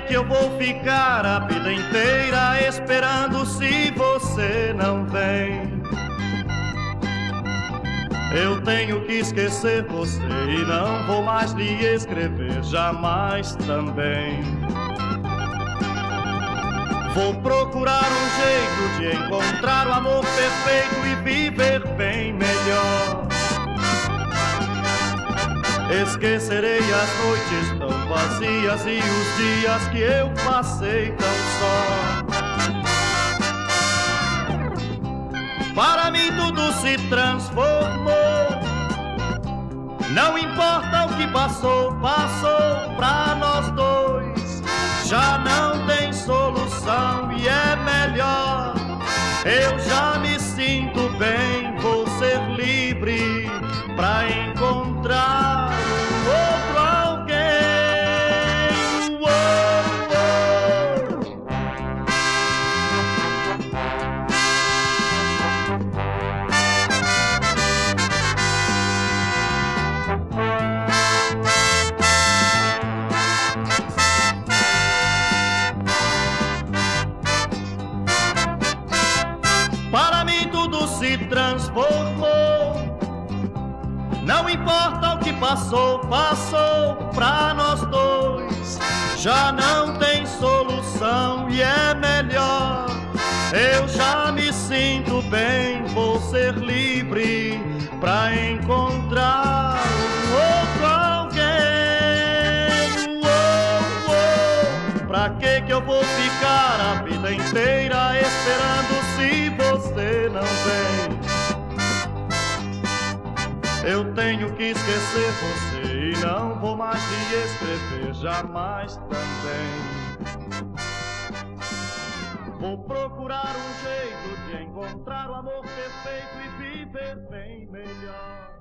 que eu vou ficar a vida inteira esperando se você não vem? Eu tenho que esquecer você e não vou mais lhe escrever jamais também. Vou procurar um jeito de encontrar o amor perfeito e viver bem melhor. Esquecerei as noites tão vazias e os dias que eu passei tão só. Para mim tudo se transformou. Não importa o que passou, passou pra nós dois. Já não tem solução e é melhor. Eu já me sinto bem, vou ser livre pra encontrar outro alguém. Para mim tudo se transformou. Não importa o que passou, passou pra nós dois. Já não tem solução e é melhor. Eu já me sinto bem, vou ser livre pra encontrar outro alguém. Pra que eu vou ficar a vida inteira esperando se você não vem? Eu tenho que esquecer você e não vou mais lhe escrever jamais também. Vou procurar um jeito de encontrar o amor perfeito e viver bem melhor.